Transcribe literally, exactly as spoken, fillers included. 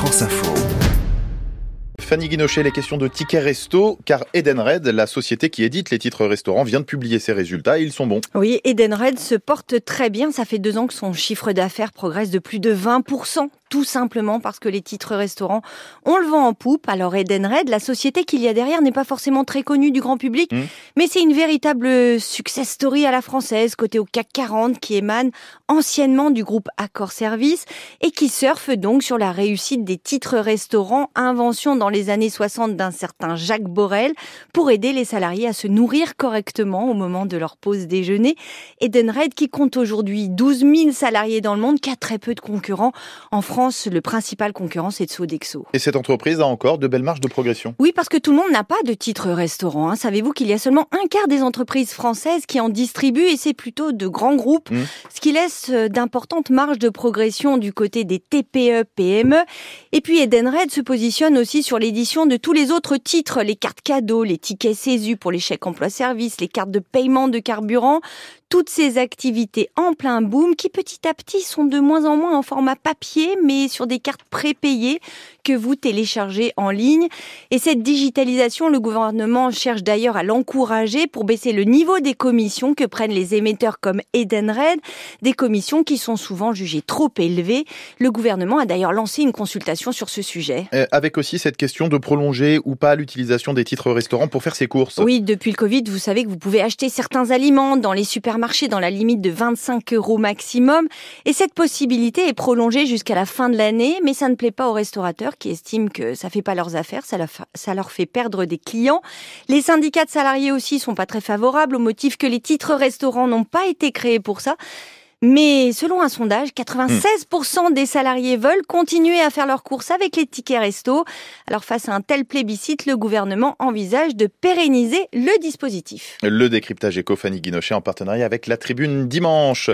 France Info. Fanny Guinochet, les questions de tickets resto, car Edenred, la société qui édite les titres restaurants, vient de publier ses résultats et ils sont bons. Oui, Edenred se porte très bien. Ça fait deux ans que son chiffre d'affaires progresse de plus de vingt pour cent. Tout simplement parce que les titres restaurants, on le vend en poupe. Alors Edenred, la société qu'il y a derrière n'est pas forcément très connue du grand public, mmh. mais c'est une véritable success story à la française, côté au C A C quarante, qui émane anciennement du groupe Accor Service et qui surfe donc sur la réussite des titres restaurants, invention dans les années soixante d'un certain Jacques Borel, pour aider les salariés à se nourrir correctement au moment de leur pause déjeuner. Edenred, qui compte aujourd'hui douze mille salariés dans le monde, qui a très peu de concurrents. En France, le principal concurrent, c'est Sodexo. Et cette entreprise a encore de belles marges de progression. Oui, parce que tout le monde n'a pas de titre restaurant. Hein. Savez-vous qu'il y a seulement un quart des entreprises françaises qui en distribuent, et c'est plutôt de grands groupes, mmh. ce qui laisse d'importantes marges de progression du côté des T P E P M E. Et puis Edenred se positionne aussi sur l'édition de tous les autres titres, les cartes cadeaux, les tickets CESU pour les chèques emploi-service, les cartes de paiement de carburant. Toutes ces activités en plein boom qui petit à petit sont de moins en moins en format papier, mais sur des cartes prépayées que vous téléchargez en ligne. Et cette digitalisation, le gouvernement cherche d'ailleurs à l'encourager pour baisser le niveau des commissions que prennent les émetteurs comme Edenred, des commissions qui sont souvent jugées trop élevées. Le gouvernement a d'ailleurs lancé une consultation sur ce sujet. Euh, avec aussi cette question de prolonger ou pas l'utilisation des titres restaurants pour faire ses courses. Oui, depuis le Covid, vous savez que vous pouvez acheter certains aliments dans les supermarchés marché dans la limite de vingt-cinq euros maximum. Et cette possibilité est prolongée jusqu'à la fin de l'année, mais ça ne plaît pas aux restaurateurs qui estiment que ça fait pas leurs affaires, ça, la fa- ça leur fait perdre des clients. Les syndicats de salariés aussi sont pas très favorables au motif que les titres restaurants n'ont pas été créés pour ça. Mais selon un sondage, quatre-vingt-seize pour cent des salariés veulent continuer à faire leurs courses avec les tickets resto. Alors face à un tel plébiscite, le gouvernement envisage de pérenniser le dispositif. Le décryptage éco, Fanny Guinochet, en partenariat avec La Tribune dimanche.